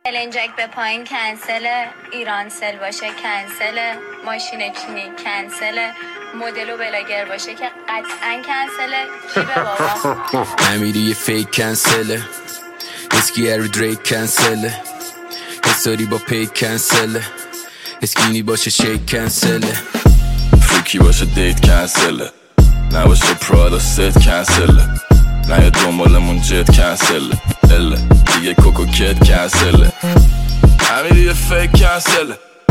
النجک به پایین کنسله، ایرانسل باشه کنسله، ماشین چینی کنسله، مدل و بلاگر باشه که قطعا کنسله. کی به بابا؟ امیری یه فیک کنسله، اسکی ارو دریک کنسله، حساری با پیک کنسله، اسکینی باشه شیک کنسله، فریکی باشه دیت کنسله، نباشه پرادا ست کنسله، نه یا دنبالمون جت کنسله، اله دیگه کوکو کت کنسله. امیری یه فیک کنسله،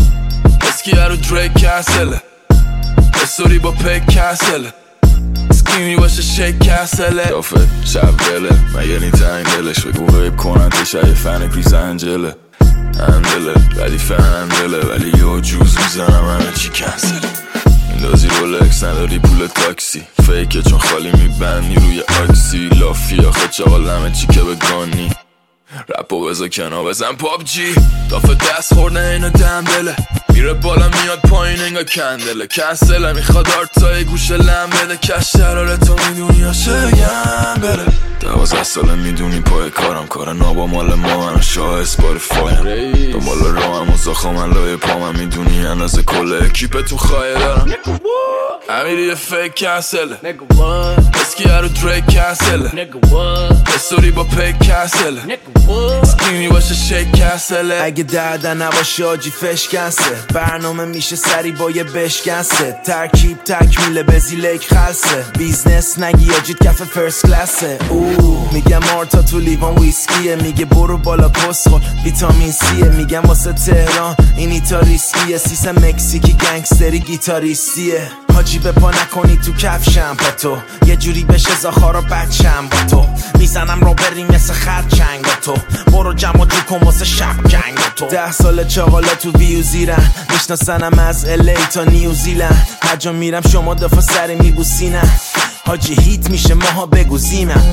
اسکی ارو دریک کنسله، حساری با پیک کنسله، اسکینی باشه شیک کنسله. دافت شب بله من یعنی تنگ دلش بگو غیب کنن تشای فن کریس انجله اندله ردیف اندله ولی یه جوز میزنم همه چی کنسله. میندازی رولکس نداری پول تاکسی فیکه چون خالی میبندی روی آکسی لافی آخه چاقال همه چی که بگانی رپو بزا کنا بزن پابجی دافه دست خورده اینو دنبله میره بالا میاد پایین انگا کندله کنسله میخواد آرتای گوشه لم بده کش شرارتو میدونی یا شگم بره 12 ساله میدونی پای کارم کار نابا مال ما من شاه اسپاریفایم دنبال رو هم و زاخا من لای پا من میدونی اندازه کل اکیپ تو خواهی دارم امیری یه فیک کنسله اسکی ارو دریک کنسله استوری با پیک کنسله اسکینی باشه شیک کنسله. اگه دردن نباشه آجی فش کنسه برنامه میشه سری با یه بشکنسه ترکیب تکمیله بزیلک خلصه بیزنس نگی آجید کف فرست کلاسه میگم مارتا تو لیوان ویسکیه میگه برو بالا کسخل ویتامین سیه میگم واسه تهران این ایتا ریسکیه سیس مکزیکی گنگستری گیتاریستیه حاجی به پا نکنی تو کفشم با تو یه جوری بشه زاخارا بچم با تو میزنم رو بری مثل خرچنگ با تو برو جمع جو کن واسه شب جنگ با تو 10 سال چاقالا تو ویو زیرن میشناسنم از الی تا نیوزیلند هر جا میرم شما دفعه سری میبوسینم حاجی هیت میشه ماها بگو زیمم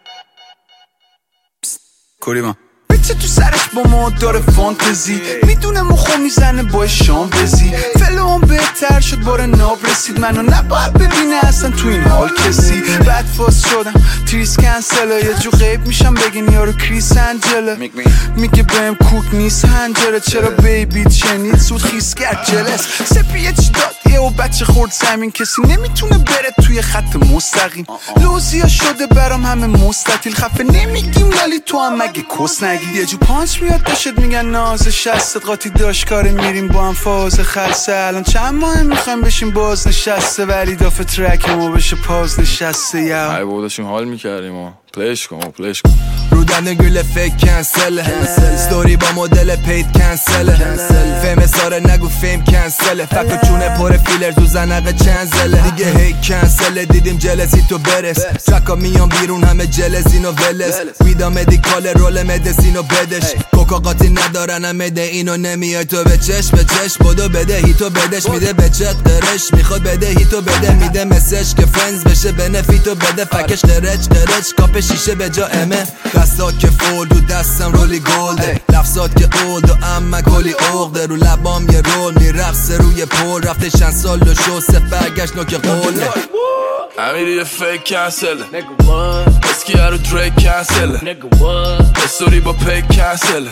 کوریما بچه تو سرش با ما داره فانتزی میدونه مخو میزنه با شام بزی فلوم بهتر شد باره ناب رسید منو نباید ببینه اصلا تو این حال کسی بعد فاس شدم تریس کنسله یه جو غیب میشم بگین یارو کریس انجله میگه بهم کوک نیست هنجره چرا بیبیت شنید سود خیس کرد جلس سپیه چی داد و بچه خورد زمین کسی نمیتونه بره توی خط مستقیم لوزیا شده برام همه مستطیل خفه نمیگیم لالی تو هم مگه کس نگی یه جو پانچ میاد داشت میگن ناز شستت قاطی داشت کاره میریم با هم فاز خلصه الان چند ماه میخوایم بشیم باز نشسته ولی دافه ترک ما بشه پاز نشسته یا ای بودشیم حال میکردیم و پلیش کن رو دنده گل فیک کنسله ستوری با مدل پید کنسله فیم ساره نگو فیم کنسله فکر چونه پر فیلر تو زنقه چنزله دیگه هی کنسله دیدیم جلسی تو برس ترکا میان بیرون همه جلسین و ولس ویدا مدیکال رول مدسینو بدش کوکا قاطی ندارن هم مده اینو نمیای تو به چش بدو بده هیتو بدش میده به چت قرش میخواد بده هیتو بده میده مسج که فرنز بشه بنفیتو بده فکش قرچ کاپ شیشه به جا امه دستات که فولد و دستم رولی گلده لفظات که اولد و اما کلی اغده رو لبام یه رول میرقصه روی پول رفته چند سال و شو سف برگشت نوک قوله امیری یه فیک کنسله اسکی ارو دریک کنسله استوری با پیک کنسله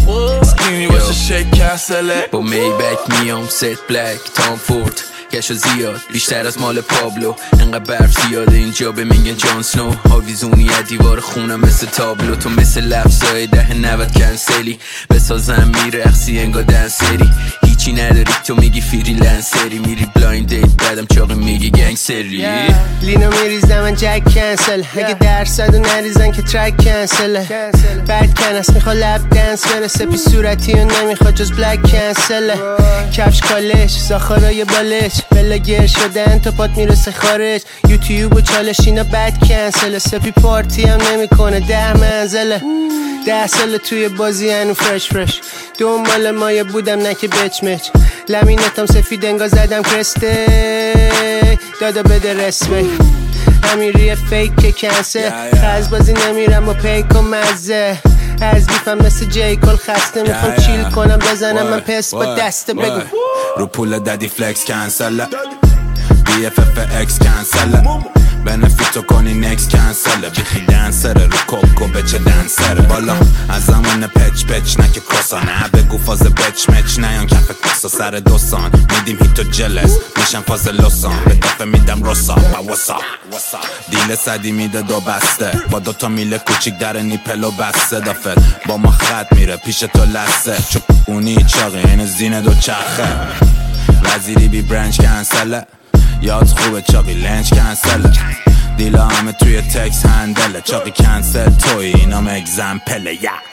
اسکینی باشه شیک کنسله. با میبک میام ست بلک تام فورد کشو زیاد بیشتر از مال پابلو انقدر برف زیاده اینجا به میگن جان سنو آویزونی از دیوار خونم مثل تابلو تو مثل لفظای 10-90 کنسلی بسازم میرقصی انگا دنسری هیچی نداری تو میگی فریلنسری میری بلایند دیت بعدم چاقی میگی گنگسری لینو میریزم من جک کنسل اگه درصدو نریزن که ترک کنسله بعد کنس میخوا لب دنس برسه پی صورتی و نمیخوا جز بلک کنسله کفش کالش زاخارای بالش بلاگر شدن تا پات میرسه خارج یوتیوب و چالش اینا بد کنسله سپی پارتی هم نمیکنه 10 منزله 10 سال توی بازی هنو فرش دنبال مایه بودم نه که بچمچ لمینتم سفید انگا زدم کرسته دادا بده رسمه امیری فیک کنسل خز بازی نمیرم و پیک و مزه از بیفم مثل جیکل خسته میخوام چیل کنم بزنم من پس با دسته بگو رو پول دادی فلکس کنسل BFF اکس کنسل بنفیتو کنی نکس کنسله بیخی دنسره رو کوکو بچه دنسره بالا از زمان پچ پچ نکه کسا نه بگو فاز بچ مچ نیان کف کسا سر دوستان میدیم هیتو جلس میشن فاز لسان به دفعه میدم رسا با وسا دیل صدی میده دو بسته با دوتا میله کوچیک در نیپلو بسته دافت با ما خط میره پیش تو لسه چون اونی چاقی این زینه دو چرخه وزیری بی برنج کنسله یاد خوبه چاقی لنج کنسله دیلا همه توی تکس هندله چاقی کنسل توی اینام اگزمپله